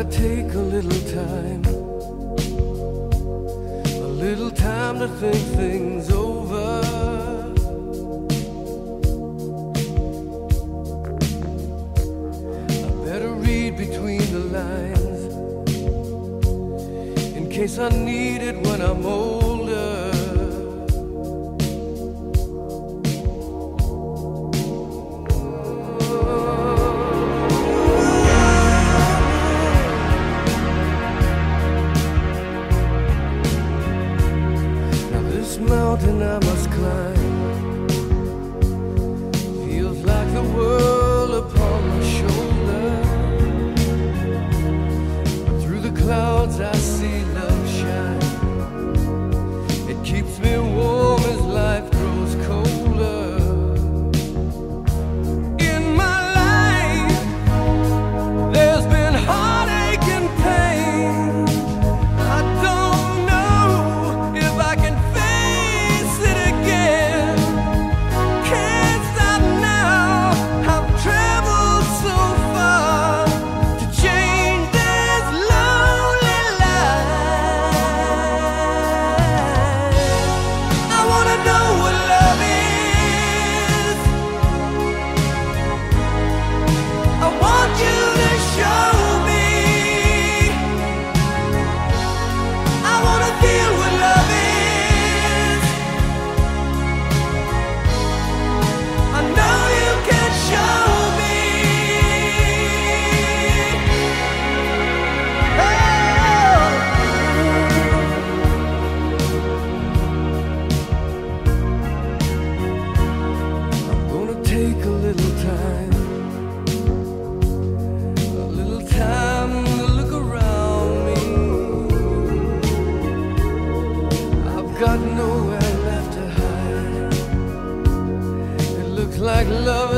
gonna take a little time to think things over. I better read between the lines in case I need it when I'm older. This mountain I must climb feels like the world upon my shoulder. Through the clouds I see love shine. It keeps me warm as life grows colder. In my life there's been heartache and pain. I don't know if I can take a little time to look around me. I've got nowhere left to hide. It looks like love